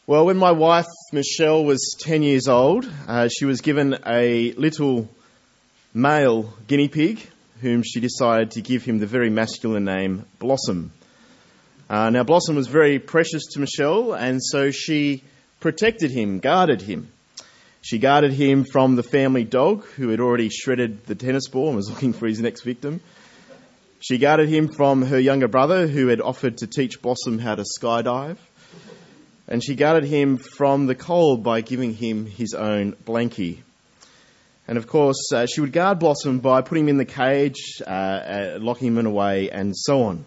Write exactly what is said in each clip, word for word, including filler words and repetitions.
Well, when my wife, Michelle, was ten years old, uh, she was given a little male guinea pig, whom she decided to give him the very masculine name Blossom. Uh, now, Blossom was very precious to Michelle, and so she protected him, guarded him. She guarded him from the family dog, who had already shredded the tennis ball and was looking for his next victim. She guarded him from her younger brother, who had offered to teach Blossom how to skydive. And she guarded him from the cold by giving him his own blankie. And of course, uh, she would guard Blossom by putting him in the cage, uh, uh, locking him away, and so on.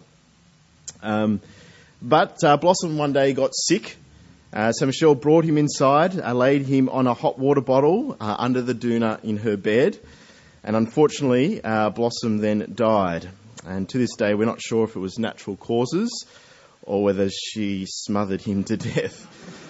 Um, but uh, Blossom one day got sick, uh, so Michelle brought him inside, uh, laid him on a hot water bottle uh, under the doona in her bed, and unfortunately, uh, Blossom then died. And to this day, we're not sure if it was natural causes or whether she smothered him to death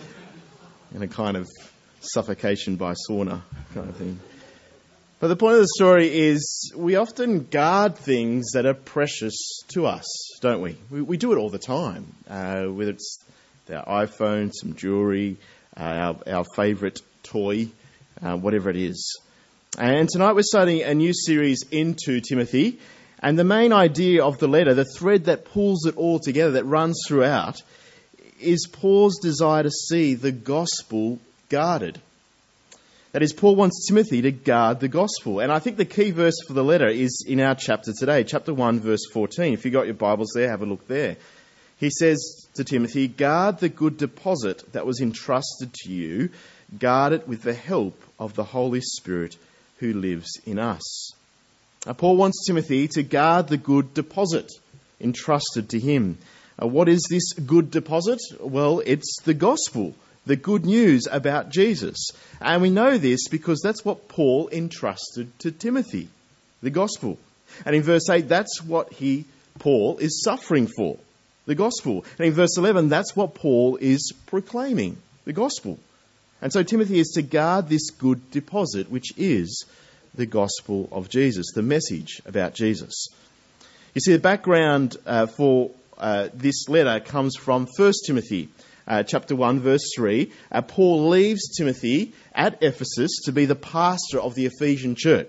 in a kind of suffocation by sauna kind of thing. But the point of the story is we often guard things that are precious to us, don't we? We, we do it all the time, uh, whether it's our iPhone, some jewellery, uh, our, our favourite toy, uh, whatever it is. And tonight we're starting a new series into Timothy. And the main idea of the letter, the thread that pulls it all together, that runs throughout, is Paul's desire to see the gospel guarded. That is, Paul wants Timothy to guard the gospel. And I think the key verse for the letter is in our chapter today, chapter one, verse fourteen. If you've got your Bibles there, have a look there. He says to Timothy, "Guard the good deposit that was entrusted to you. Guard it with the help of the Holy Spirit who lives in us." Now, Paul wants Timothy to guard the good deposit entrusted to him. Uh, what is this good deposit? Well, it's the gospel, the good news about Jesus. And we know this because that's what Paul entrusted to Timothy, the gospel. And in verse eight, that's what he, Paul, is suffering for, the gospel. And in verse eleven, that's what Paul is proclaiming, the gospel. And so Timothy is to guard this good deposit, which is the gospel of Jesus, the message about Jesus. You see, the background uh, for uh, this letter comes from First Timothy uh, chapter one, verse three. Uh, Paul leaves Timothy at Ephesus to be the pastor of the Ephesian church,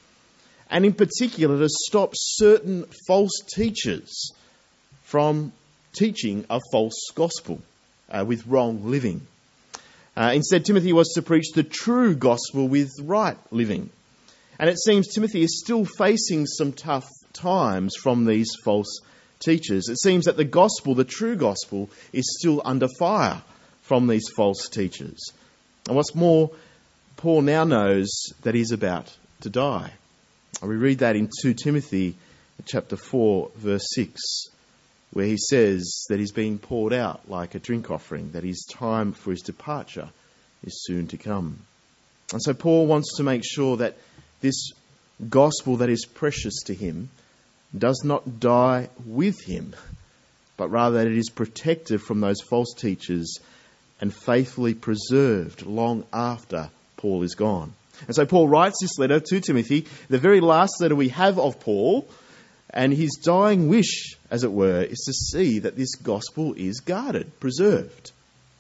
and in particular to stop certain false teachers from teaching a false gospel uh, with wrong living. Uh, instead, Timothy was to preach the true gospel with right living. And it seems Timothy is still facing some tough times from these false teachers. It seems that the gospel, the true gospel, is still under fire from these false teachers. And what's more, Paul now knows that he's about to die. And we read that in Second Timothy chapter four, verse six, where he says that he's being poured out like a drink offering, that his time for his departure is soon to come. And so Paul wants to make sure that this gospel that is precious to him does not die with him, but rather that it is protected from those false teachers and faithfully preserved long after Paul is gone. And so Paul writes this letter to Timothy, the very last letter we have of Paul, and his dying wish, as it were, is to see that this gospel is guarded, preserved.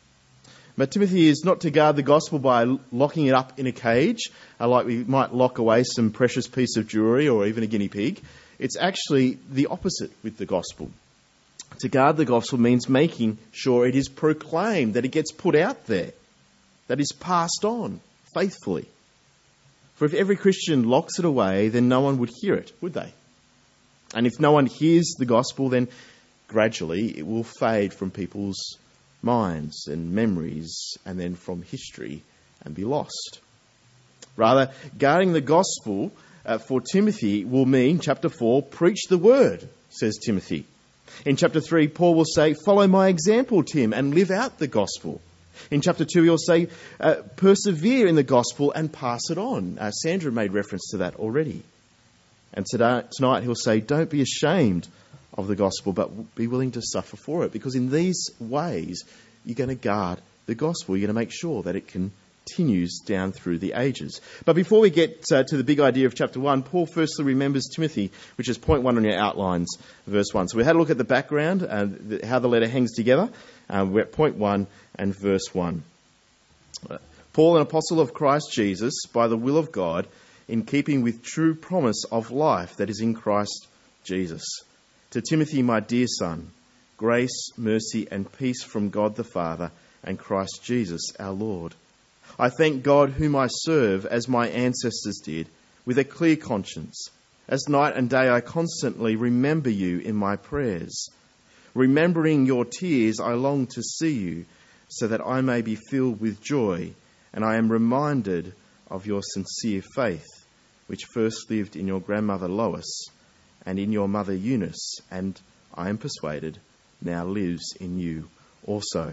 But Timothy is not to guard the gospel by locking it up in a cage, uh, like we might lock away some precious piece of jewellery or even a guinea pig. It's actually the opposite with the gospel. To guard the gospel means making sure it is proclaimed, that it gets put out there, that is passed on faithfully. For if every Christian locks it away, then no one would hear it, would they? And if no one hears the gospel, then gradually it will fade from people's minds and memories, and then from history, and be lost. Rather, guarding the gospel uh, for Timothy will mean, chapter four, preach the word, says Timothy. In chapter three, Paul will say, follow my example, Tim, and live out the gospel. In chapter two, he'll say, uh, persevere in the gospel and pass it on. Uh, Sandra made reference to that already. And today, tonight he'll say, don't be ashamed of the gospel, but be willing to suffer for it. Because in these ways, you're going to guard the gospel. You're going to make sure that it can continues down through the ages. But before we get uh, to the big idea of chapter one, Paul firstly remembers Timothy, which is point one on your outlines, verse one. So we had a look at the background and the, how the letter hangs together. Um, we're at point one and verse one. Paul, an apostle of Christ Jesus, by the will of God, in keeping with true promise of life that is in Christ Jesus. To Timothy, my dear son, grace, mercy, and peace from God the Father and Christ Jesus our Lord. I thank God whom I serve as my ancestors did, with a clear conscience. As night and day I constantly remember you in my prayers. Remembering your tears, I long to see you, so that I may be filled with joy, and I am reminded of your sincere faith, which first lived in your grandmother Lois and in your mother Eunice, and I am persuaded now lives in you also.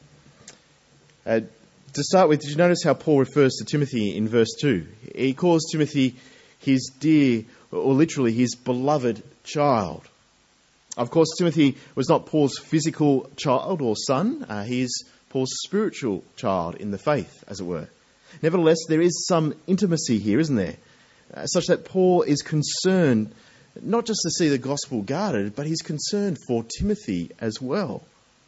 Uh, to start with, did you notice how Paul refers to Timothy in verse two? He calls Timothy his dear, or literally his beloved child. Of course, Timothy was not Paul's physical child or son. Uh, he is Paul's spiritual child in the faith, as it were. Nevertheless, there is some intimacy here, isn't there? Uh, such that Paul is concerned not just to see the gospel guarded, but he's concerned for Timothy as well.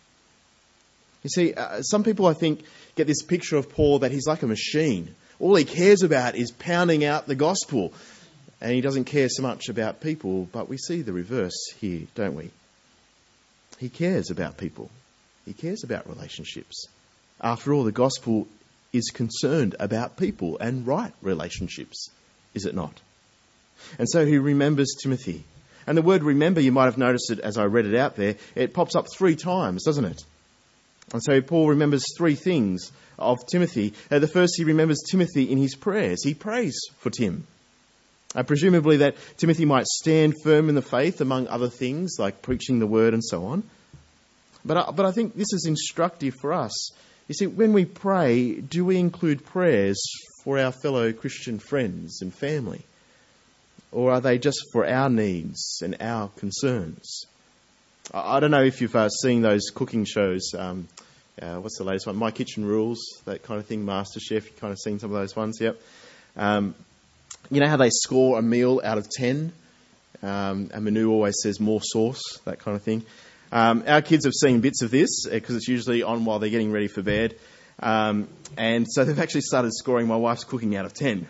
You see, uh, some people, I think, get this picture of Paul that he's like a machine. All he cares about is pounding out the gospel, and he doesn't care so much about people, but we see the reverse here, don't we? He cares about people. He cares about relationships. After all, the gospel is concerned about people and right relationships, is it not? And so he remembers Timothy. And the word remember, you might have noticed it as I read it out there, it pops up three times, doesn't it? And so Paul remembers three things of Timothy. Uh, the first, he remembers Timothy in his prayers. He prays for Tim. Uh, presumably that Timothy might stand firm in the faith, among other things, like preaching the word and so on. But I, but I think this is instructive for us. You see, when we pray, do we include prayers for our fellow Christian friends and family? Or are they just for our needs and our concerns? I, I don't know if you've uh, seen those cooking shows. Um, uh, what's the latest one? My Kitchen Rules, that kind of thing, MasterChef. You've kind of seen some of those ones, yep. Um, you know how they score a meal out of ten? Um, and Manu always says more sauce, that kind of thing. Um, our kids have seen bits of this because it's usually on while they're getting ready for bed. Um, and so they've actually started scoring my wife's cooking out of ten.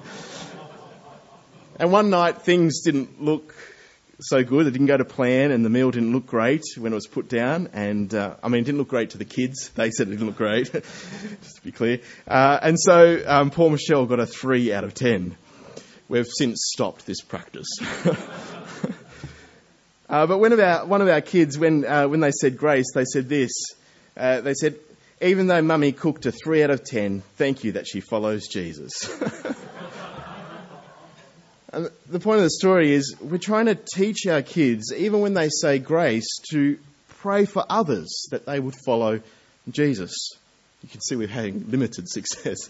And one night things didn't look so good. It didn't go to plan and the meal didn't look great when it was put down. And, uh, I mean, it didn't look great to the kids. They said it didn't look great, just to be clear. Uh, and so um, poor Michelle got a three out of ten. We've since stopped this practice. uh, but when about, one of our kids, when uh, when they said grace, they said this. Uh, they said, even though Mummy cooked a three out of ten, thank you that she follows Jesus. And the point of the story is we're trying to teach our kids, even when they say grace, to pray for others that they would follow Jesus. You can see we're having limited success.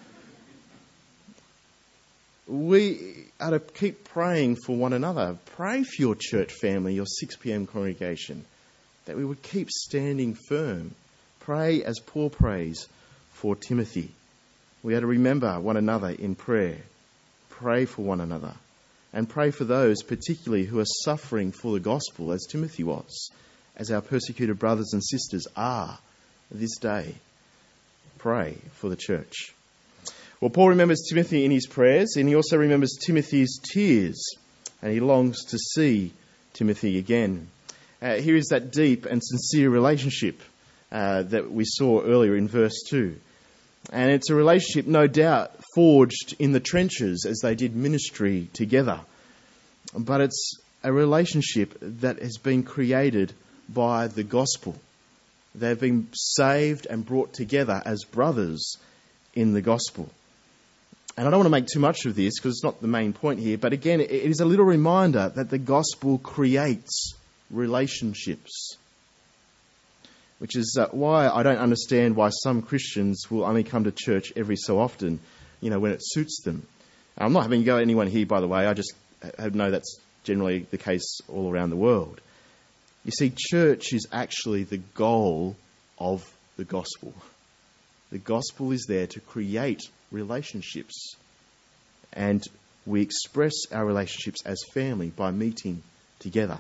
We are to keep praying for one another. Pray for your church family, your six p.m. congregation, that we would keep standing firm. Pray as Paul prays for Timothy. We are to remember one another in prayer. Pray for one another. And pray for those particularly who are suffering for the gospel, as Timothy was, as our persecuted brothers and sisters are this day. Pray for the church. Well, Paul remembers Timothy in his prayers, and he also remembers Timothy's tears, and he longs to see Timothy again. Uh, here is that deep and sincere relationship uh, that we saw earlier in verse two. And it's a relationship, no doubt, forged in the trenches as they did ministry together. But it's a relationship that has been created by the gospel. They've been saved and brought together as brothers in the gospel. And I don't want to make too much of this because it's not the main point here. But again, it is a little reminder that the gospel creates relationships. Which is uh, why I don't understand why some Christians will only come to church every so often, you know, when it suits them. I'm not having to go at anyone here, by the way. I just know that's generally the case all around the world. You see, church is actually the goal of the gospel. The gospel is there to create relationships. And we express our relationships as family by meeting together.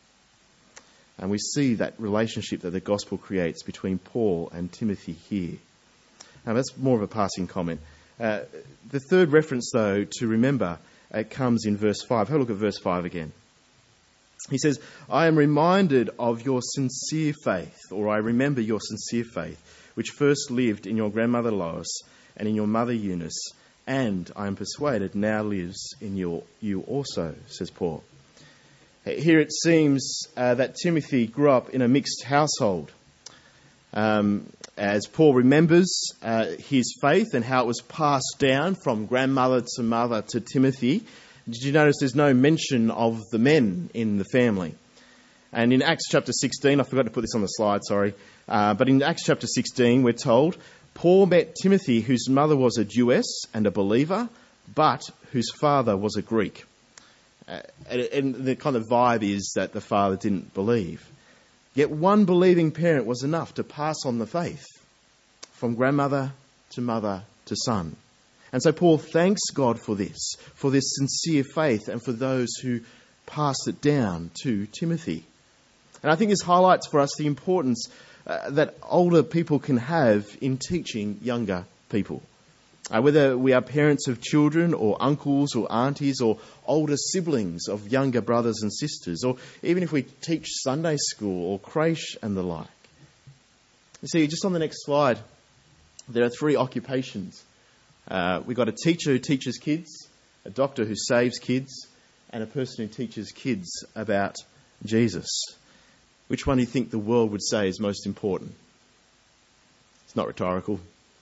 And we see that relationship that the gospel creates between Paul and Timothy here. Now, that's more of a passing comment. Uh, the third reference, though, to remember, uh, comes in verse five. Have a look at verse five again. He says, I am reminded of your sincere faith, or I remember your sincere faith, which first lived in your grandmother Lois and in your mother Eunice, and I am persuaded now lives in your, you also, says Paul. Here it seems uh, that Timothy grew up in a mixed household. Um, as Paul remembers uh, his faith and how it was passed down from grandmother to mother to Timothy, did you notice there's no mention of the men in the family? And in Acts chapter sixteen, I forgot to put this on the slide, sorry, uh, but in Acts chapter sixteen we're told, Paul met Timothy, whose mother was a Jewess and a believer, but whose father was a Greek. Uh, and, and the kind of vibe is that the father didn't believe. Yet one believing parent was enough to pass on the faith from grandmother to mother to son. And so Paul thanks God for this, for this sincere faith and for those who passed it down to Timothy. And I think this highlights for us the importance uh, that older people can have in teaching younger people. Uh, whether we are parents of children or uncles or aunties or older siblings of younger brothers and sisters, or even if we teach Sunday school or creche and the like. You see, just on the next slide, there are three occupations. Uh, we've got a teacher who teaches kids, a doctor who saves kids, and a person who teaches kids about Jesus. Which one do you think the world would say is most important? It's not rhetorical.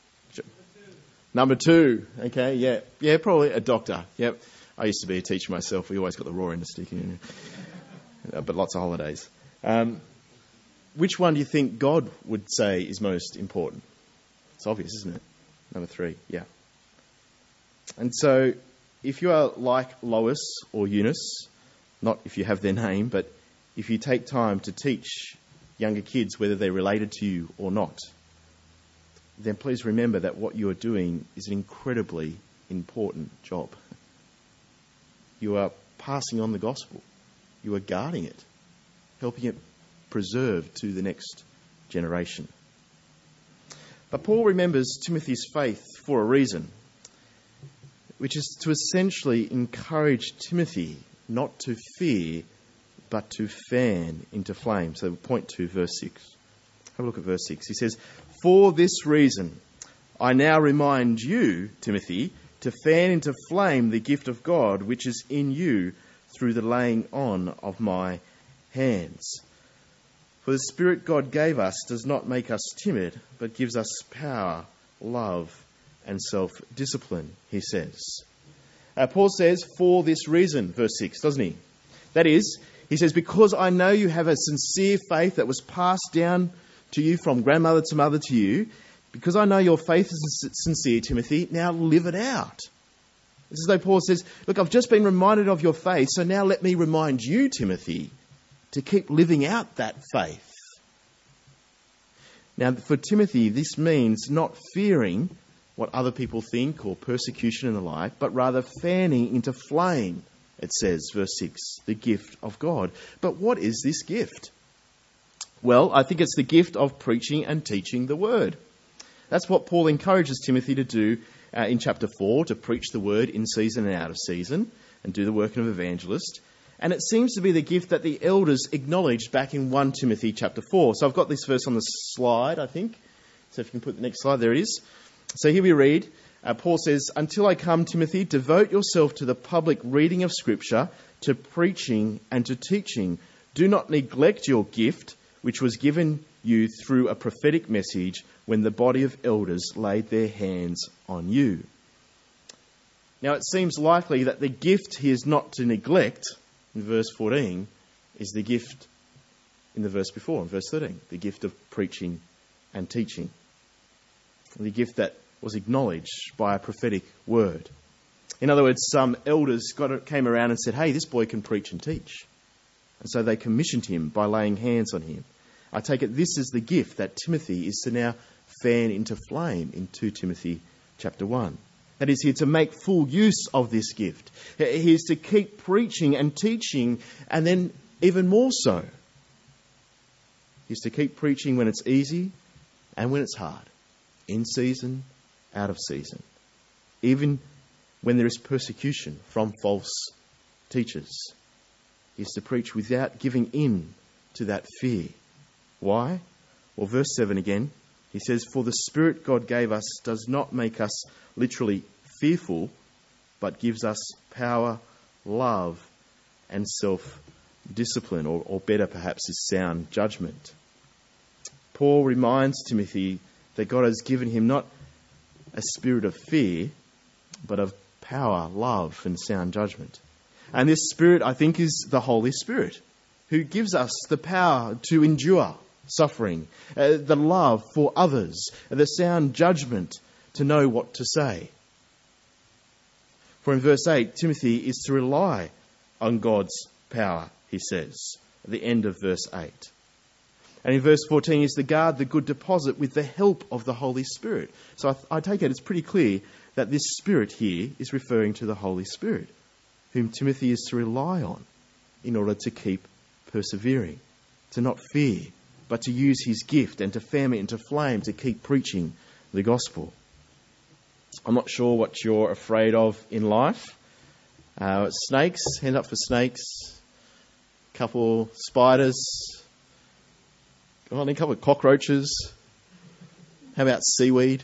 Number two, okay, yeah, yeah, probably a doctor. Yep, I used to be a teacher myself. We always got the raw end of stick in, uh, but lots of holidays. Um, which one do you think God would say is most important? It's obvious, isn't it? Number three, yeah. And so, if you are like Lois or Eunice, not if you have their name, but if you take time to teach younger kids, whether they're related to you or not, then please remember that what you are doing is an incredibly important job. You are passing on the gospel. You are guarding it, helping it preserve to the next generation. But Paul remembers Timothy's faith for a reason, which is to essentially encourage Timothy not to fear, but to fan into flame. So point to verse six. Have a look at verse six. He says, for this reason, I now remind you, Timothy, to fan into flame the gift of God which is in you through the laying on of my hands. For the Spirit God gave us does not make us timid, but gives us power, love, and self-discipline, he says. Uh, Paul says, for this reason, verse six, doesn't he? That is, he says, because I know you have a sincere faith that was passed down to you from grandmother to mother to you, because I know your faith is sincere, Timothy, now live it out. It's as though Paul says, look, I've just been reminded of your faith, so now let me remind you, Timothy, to keep living out that faith. Now, for Timothy, this means not fearing what other people think or persecution and the like, but rather fanning into flame, it says, verse six, the gift of God. But what is this gift? Well, I think it's the gift of preaching and teaching the word. That's what Paul encourages Timothy to do uh, in chapter four, to preach the word in season and out of season and do the work of an evangelist. And it seems to be the gift that the elders acknowledged back in First Timothy chapter four. So I've got this verse on the slide, I think. So if you can put the next slide, there it is. So here we read, uh, Paul says, until I come, Timothy, devote yourself to the public reading of Scripture, to preaching and to teaching. Do not neglect your gift, which was given you through a prophetic message when the body of elders laid their hands on you. Now it seems likely that the gift he is not to neglect, in verse fourteen, is the gift in the verse before, in verse thirteen, the gift of preaching and teaching. The gift that was acknowledged by a prophetic word. In other words, some elders got, came around and said, hey, this boy can preach and teach. And so they commissioned him by laying hands on him. I take it this is the gift that Timothy is to now fan into flame in two Timothy chapter one. That is, here to make full use of this gift. He is to keep preaching and teaching, and then even more so. He is to keep preaching when it's easy and when it's hard. In season, out of season. Even when there is persecution from false teachers. He is to preach without giving in to that fear. Why? Well, verse seven again. He says, "For the Spirit God gave us does not make us literally fearful, but gives us power, love, and self-discipline," or, or better perhaps is sound judgment. Paul reminds Timothy that God has given him not a spirit of fear, but of power, love, and sound judgment. And this Spirit, I think, is the Holy Spirit, who gives us the power to endure suffering, uh, the love for others, the sound judgment to know what to say. For in verse eight, Timothy is to rely on God's power, he says, at the end of verse eight. And in verse fourteen, is to guard the good deposit with the help of the Holy Spirit. So I, I take it it's pretty clear that this Spirit here is referring to the Holy Spirit, whom Timothy is to rely on in order to keep persevering, to not fear, but to use his gift and to fan it into flame to keep preaching the gospel. I'm not sure what you're afraid of in life. Uh, snakes, hand up for snakes. A couple spiders. Go on, a couple of cockroaches. How about seaweed?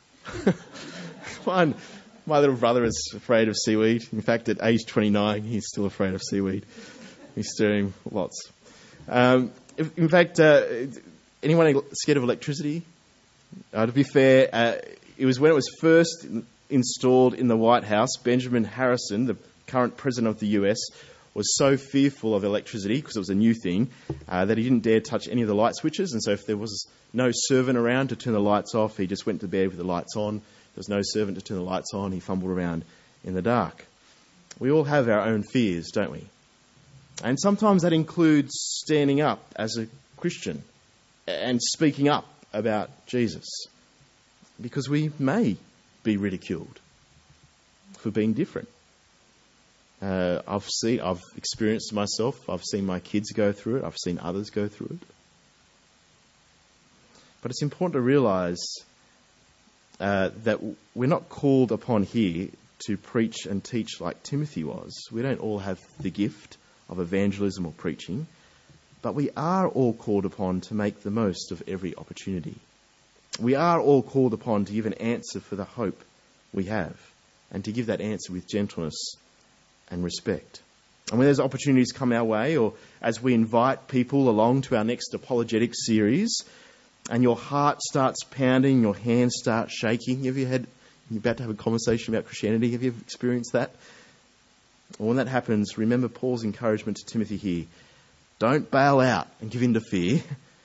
One, my little brother is afraid of seaweed. In fact, at age twenty-nine, he's still afraid of seaweed. He's doing lots. Um, in fact, uh, anyone scared of electricity? Uh, to be fair, uh, it was when it was first installed in the White House, Benjamin Harrison, the current president of the U S, was so fearful of electricity, because it was a new thing, uh, that he didn't dare touch any of the light switches. And so if there was no servant around to turn the lights off, he just went to bed with the lights on. There was no servant to turn the lights on. He fumbled around in the dark. We all have our own fears, don't we? And sometimes that includes standing up as a Christian and speaking up about Jesus, because we may be ridiculed for being different. Uh, I've seen, I've experienced it myself. I've seen my kids go through it. I've seen others go through it. But it's important to realise uh, that we're not called upon here to preach and teach like Timothy was. We don't all have the gift of evangelism or preaching, but we are all called upon to make the most of every opportunity. We are all called upon to give an answer for the hope we have, and to give that answer with gentleness and respect. And when those opportunities come our way, or as we invite people along to our next apologetic series, and your heart starts pounding, your hands start shaking, have you had, you're about to have a conversation about Christianity, have you ever experienced that? Well, when that happens, remember Paul's encouragement to Timothy here. Don't bail out and give in to fear,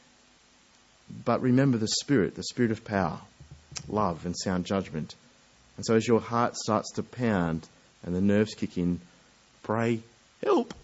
but remember the Spirit, the Spirit of power, love and sound judgment. And so as your heart starts to pound and the nerves kick in, pray, help,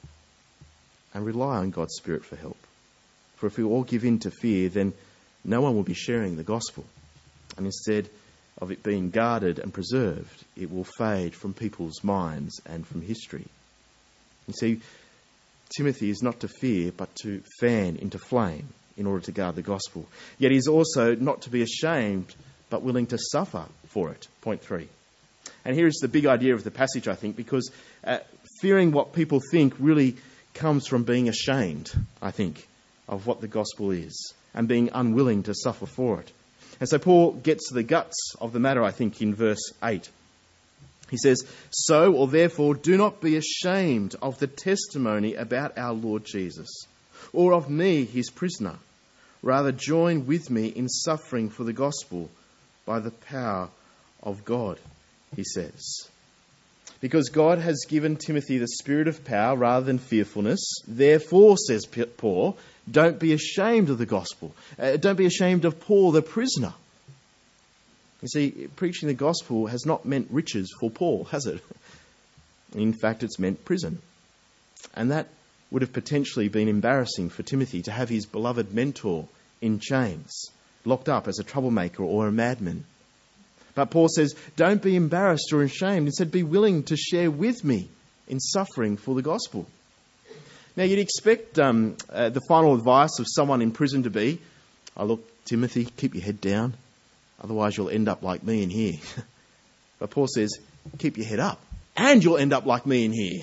and rely on God's Spirit for help. For if we all give in to fear, then no one will be sharing the gospel. And instead of it being guarded and preserved, it will fade from people's minds and from history. You see, Timothy is not to fear, but to fan into flame in order to guard the gospel. Yet he is also not to be ashamed, but willing to suffer for it. Point three. And here is the big idea of the passage, I think, because uh, fearing what people think really comes from being ashamed, I think, of what the gospel is, and being unwilling to suffer for it. And so Paul gets to the guts of the matter, I think, in verse eight. He says, "So, or therefore, do not be ashamed of the testimony about our Lord Jesus, or of me, his prisoner. Rather, join with me in suffering for the gospel by the power of God," he says. Because God has given Timothy the spirit of power rather than fearfulness. Therefore, says Paul, don't be ashamed of the gospel. Uh, don't be ashamed of Paul, the prisoner. You see, preaching the gospel has not meant riches for Paul, has it? In fact, it's meant prison. And that would have potentially been embarrassing for Timothy, to have his beloved mentor in chains. locked up as a troublemaker or a madman. But Paul says, don't be embarrassed or ashamed. Instead, be willing to share with me in suffering for the gospel. Now, you'd expect um, uh, the final advice of someone in prison to be, oh, look, Timothy, keep your head down. Otherwise, you'll end up like me in here. But Paul says, keep your head up. And you'll end up like me in here.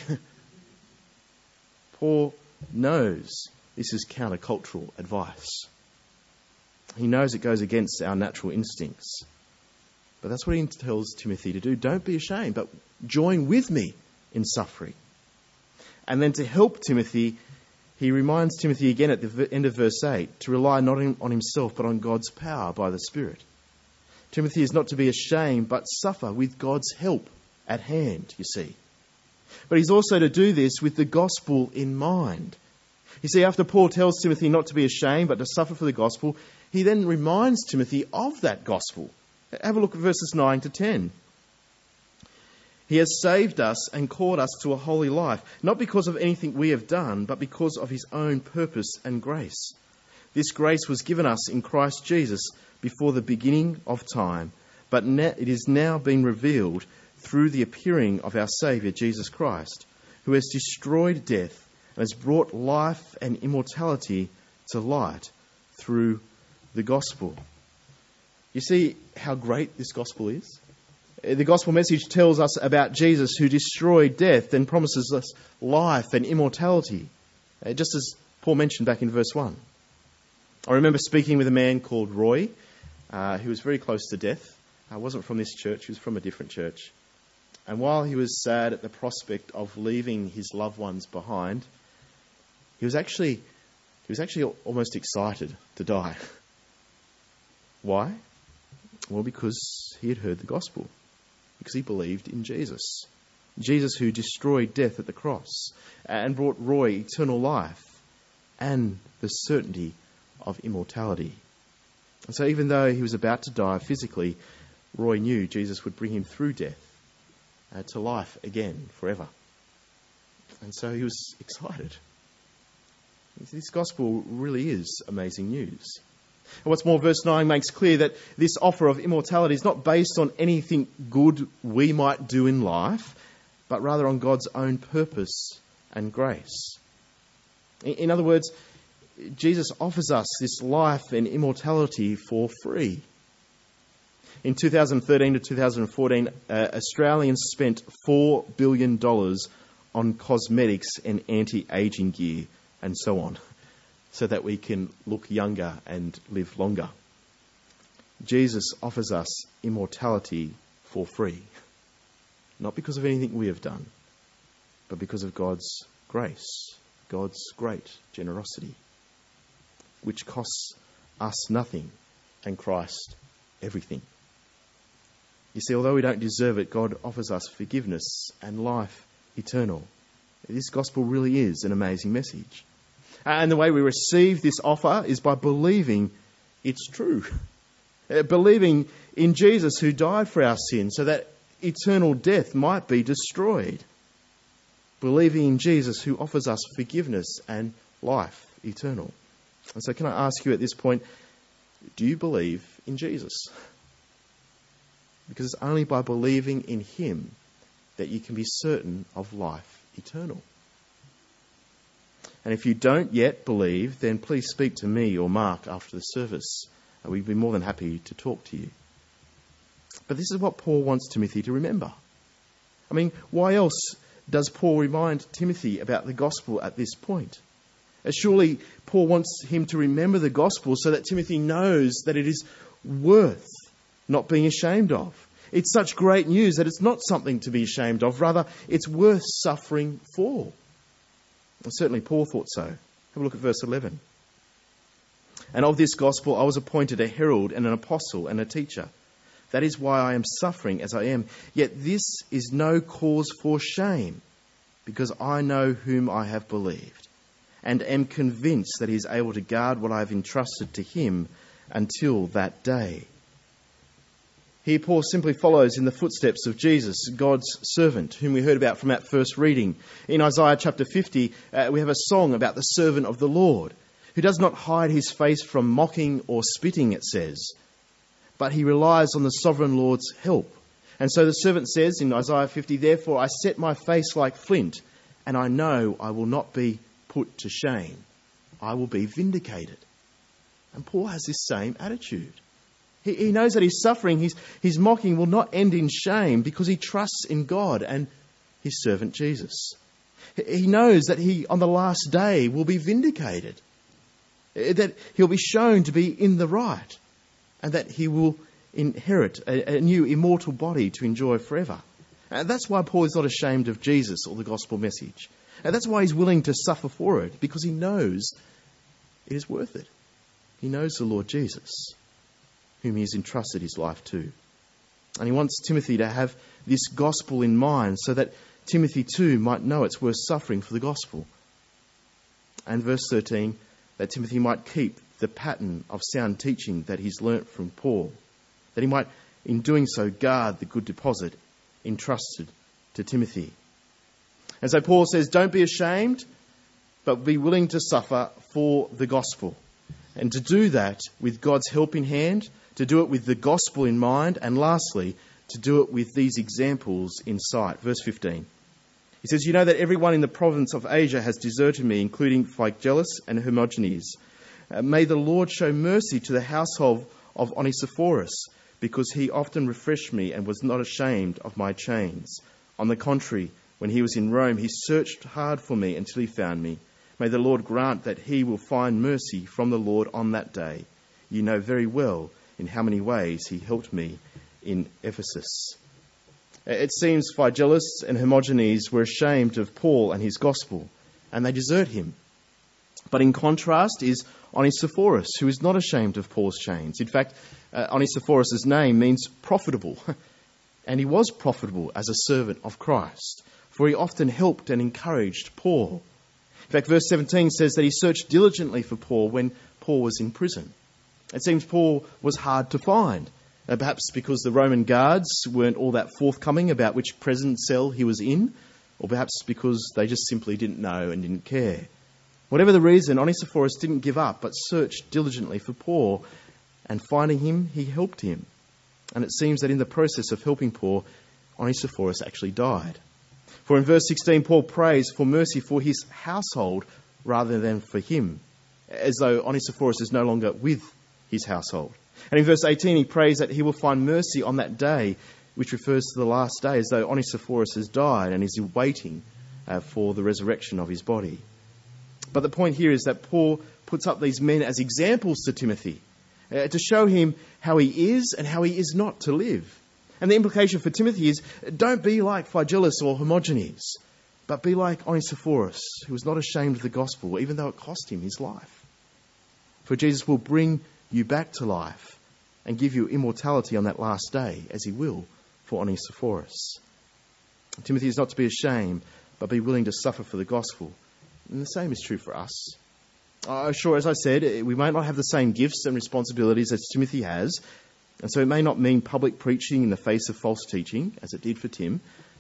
Paul knows this is countercultural advice. He knows it goes against our natural instincts. But that's what he tells Timothy to do. Don't be ashamed, but join with me in suffering. And then to help Timothy, he reminds Timothy again at the end of verse eight to rely not on himself, but on God's power by the Spirit. Timothy is not to be ashamed, but suffer with God's help at hand, you see. But he's also to do this with the gospel in mind. You see, after Paul tells Timothy not to be ashamed, but to suffer for the gospel, he then reminds Timothy of that gospel. Have a look at verses nine to ten. He has saved us and called us to a holy life, not because of anything we have done, but because of his own purpose and grace. This grace was given us in Christ Jesus before the beginning of time, but it is now been revealed through the appearing of our Saviour, Jesus Christ, who has destroyed death and has brought life and immortality to light through the gospel. You see how great this gospel is? The gospel message tells us about Jesus who destroyed death and promises us life and immortality, just as Paul mentioned back in verse one. I remember speaking with a man called Roy, uh, who was very close to death. I wasn't from this church, he was from a different church. And while he was sad at the prospect of leaving his loved ones behind, he was actually, he was actually almost excited to die. Why? Well, because he had heard the gospel. Because he believed in Jesus. Jesus who destroyed death at the cross and brought Roy eternal life and the certainty of immortality. And so even though he was about to die physically, Roy knew Jesus would bring him through death uh, to life again forever. And so he was excited. This gospel really is amazing news. And what's more, verse nine makes clear that this offer of immortality is not based on anything good we might do in life, but rather on God's own purpose and grace. In other words, Jesus offers us this life and immortality for free. In two thousand thirteen to two thousand fourteen, uh, Australians spent four billion dollars on cosmetics and anti-aging gear and so on, so that we can look younger and live longer. Jesus offers us immortality for free. Not because of anything we have done, but because of God's grace, God's great generosity, which costs us nothing and Christ everything. You see, although we don't deserve it, God offers us forgiveness and life eternal. This gospel really is an amazing message. And the way we receive this offer is by believing it's true. Believing in Jesus who died for our sins so that eternal death might be destroyed. Believing in Jesus who offers us forgiveness and life eternal. And so can I ask you at this point, do you believe in Jesus? Because it's only by believing in him that you can be certain of life eternal. And if you don't yet believe, then please speak to me or Mark after the service. We'd be more than happy to talk to you. But this is what Paul wants Timothy to remember. I mean, why else does Paul remind Timothy about the gospel at this point? Surely Paul wants him to remember the gospel so that Timothy knows that it is worth not being ashamed of. It's such great news that it's not something to be ashamed of. Rather, it's worth suffering for. Well, certainly Paul thought so. Have a look at verse eleven. And of this gospel I was appointed a herald and an apostle and a teacher. That is why I am suffering as I am. Yet this is no cause for shame, because I know whom I have believed, and am convinced that he is able to guard what I have entrusted to him until that day. Here Paul simply follows in the footsteps of Jesus, God's servant, whom we heard about from that first reading. In Isaiah chapter fifty, uh, we have a song about the servant of the Lord. who does not hide his face from mocking or spitting, it says, but he relies on the sovereign Lord's help. And so the servant says in Isaiah fifty, therefore I set my face like flint, and I know I will not be put to shame. I will be vindicated. And Paul has this same attitude. He, he knows that his suffering, his, his mocking will not end in shame because he trusts in God and his servant Jesus. He knows that he, on the last day, will be vindicated, that he'll be shown to be in the right, and that he will inherit a, a new immortal body to enjoy forever. And that's why Paul is not ashamed of Jesus or the gospel message. And that's why he's willing to suffer for it, because he knows it is worth it. He knows the Lord Jesus, whom he has entrusted his life to. And he wants Timothy to have this gospel in mind so that Timothy too might know it's worth suffering for the gospel. And verse thirteen, that Timothy might keep the pattern of sound teaching that he's learnt from Paul, that he might, in doing so, guard the good deposit entrusted to Timothy. And so Paul says, don't be ashamed, but be willing to suffer for the gospel. And to do that with God's help in hand, to do it with the gospel in mind, and lastly, to do it with these examples in sight. Verse fifteen. He says, you know that everyone in the province of Asia has deserted me, including Phygelus and Hermogenes. Uh, may the Lord show mercy to the household of Onesiphorus, because he often refreshed me and was not ashamed of my chains. On the contrary, when he was in Rome, he searched hard for me until he found me. May the Lord grant that he will find mercy from the Lord on that day. You know very well in how many ways he helped me in Ephesus. It seems Phygelus and Hermogenes were ashamed of Paul and his gospel, and they desert him. But in contrast is Onesiphorus, who is not ashamed of Paul's chains. In fact, uh, Onesiphorus' name means profitable, and he was profitable as a servant of Christ, for he often helped and encouraged Paul. In fact, verse seventeen says that he searched diligently for Paul when Paul was in prison. It seems Paul was hard to find, uh, perhaps because the Roman guards weren't all that forthcoming about which prison cell he was in, or perhaps because they just simply didn't know and didn't care. Whatever the reason, Onesiphorus didn't give up, but searched diligently for Paul, and finding him, he helped him. And it seems that in the process of helping Paul, Onesiphorus actually died. For in verse sixteen, Paul prays for mercy for his household rather than for him, as though Onesiphorus is no longer with his household. And in verse eighteen, he prays that he will find mercy on that day, which refers to the last day, as though Onesiphorus has died and is waiting uh, for the resurrection of his body. But the point here is that Paul puts up these men as examples to Timothy, uh, to show him how he is and how he is not to live. And the implication for Timothy is, don't be like Phygelus or Hermogenes, but be like Onesiphorus, who was not ashamed of the gospel, even though it cost him his life. For Jesus will bring you back to life and give you immortality on that last day, as he will for Onesiphorus. Timothy is not to be ashamed, but be willing to suffer for the gospel. And the same is true for us. Uh, sure, as I said, we might not have the same gifts and responsibilities as Timothy has, and so it may not mean public preaching in the face of false teaching, as it did for Tim,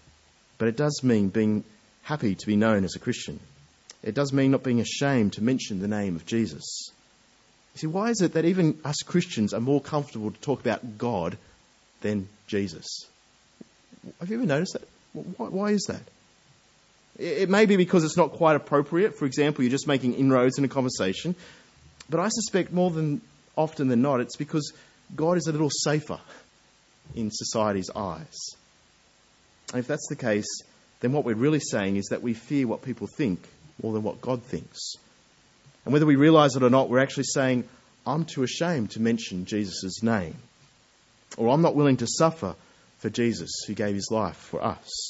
but it does mean being happy to be known as a Christian. It does mean not being ashamed to mention the name of Jesus. You see, why is it that even us Christians are more comfortable to talk about God than Jesus? Have you ever noticed that? Why, why is that? It may be because it's not quite appropriate. For example, you're just making inroads in a conversation. But I suspect more than often than not, it's because God is a little safer in society's eyes. And if that's the case, then what we're really saying is that we fear what people think more than what God thinks. And whether we realise it or not, we're actually saying, I'm too ashamed to mention Jesus' name. Or I'm not willing to suffer for Jesus who gave his life for us.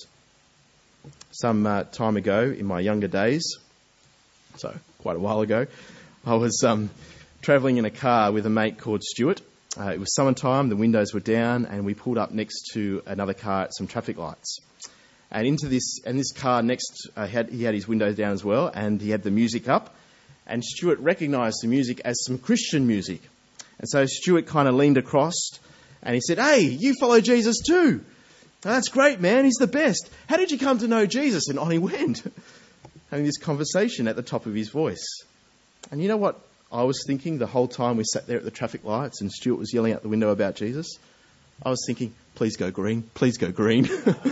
Some uh, time ago, in my younger days, so quite a while ago, I was um, travelling in a car with a mate called Stuart. Uh, it was summertime, the windows were down, and we pulled up next to another car at some traffic lights. And into this, and this car next, uh, had, he had his windows down as well, and he had the music up. And Stuart recognised the music as some Christian music. And so Stuart kind of leaned across, and he said, "Hey, you follow Jesus too? Oh, that's great, man. He's the best. How did you come to know Jesus?" And on he went, having this conversation at the top of his voice. And you know what I was thinking the whole time we sat there at the traffic lights and Stuart was yelling out the window about Jesus? I was thinking, please go green, please go green.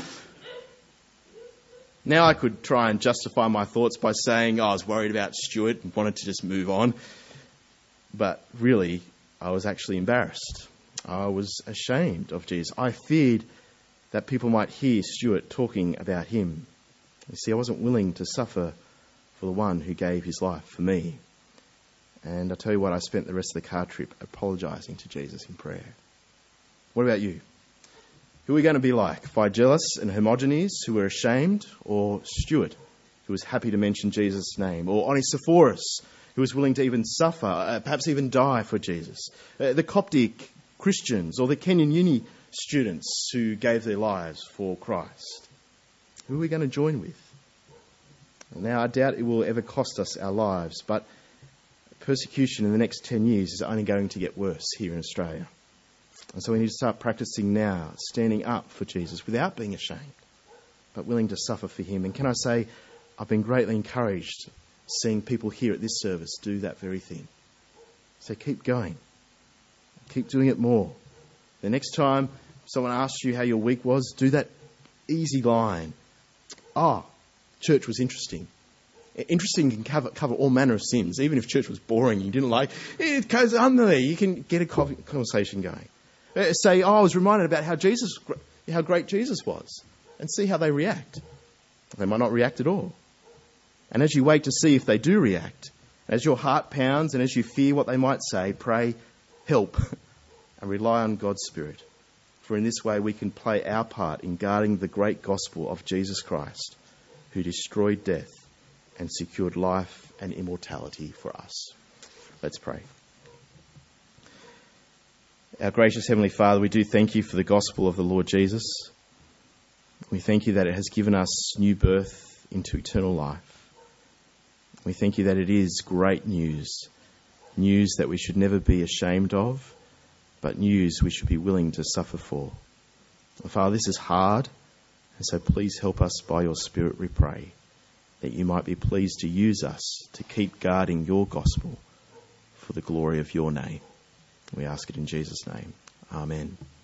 Now I could try and justify my thoughts by saying, oh, I was worried about Stuart and wanted to just move on. But really, I was actually embarrassed. I was ashamed of Jesus. I feared that people might hear Stuart talking about him. You see, I wasn't willing to suffer for the one who gave his life for me. And I tell you what, I spent the rest of the car trip apologising to Jesus in prayer. What about you? Who are we going to be like? Phygellus and Hermogenes, who were ashamed, or Stuart, who was happy to mention Jesus' name, or Onesiphorus, who was willing to even suffer, uh, perhaps even die for Jesus, uh, the Coptic Christians, or the Kenyan uni students who gave their lives for Christ? Who are we going to join with? Now, I doubt it will ever cost us our lives, but persecution in the next ten years is only going to get worse here in Australia. And so we need to start practicing now, standing up for Jesus without being ashamed, but willing to suffer for him. And can I say, I've been greatly encouraged seeing people here at this service do that very thing. So keep going. Keep doing it more. The next time someone asks you how your week was, do that easy line. Ah, church was interesting. Interesting can cover, cover all manner of sins. Even if church was boring and you didn't like it, goes under there. You can get a conversation going. Uh, say, oh, I was reminded about how Jesus, how great Jesus was, and see how they react. They might not react at all. And as you wait to see if they do react, as your heart pounds and as you fear what they might say, pray, help, and rely on God's Spirit. For in this way we can play our part in guarding the great gospel of Jesus Christ, who destroyed death and secured life and immortality for us. Let's pray. Our gracious Heavenly Father, we do thank you for the gospel of the Lord Jesus. We thank you that it has given us new birth into eternal life. We thank you that it is great news, news that we should never be ashamed of, but news we should be willing to suffer for. Father, this is hard, and so please help us by your Spirit, we pray, that you might be pleased to use us to keep guarding your gospel for the glory of your name. We ask it in Jesus' name. Amen.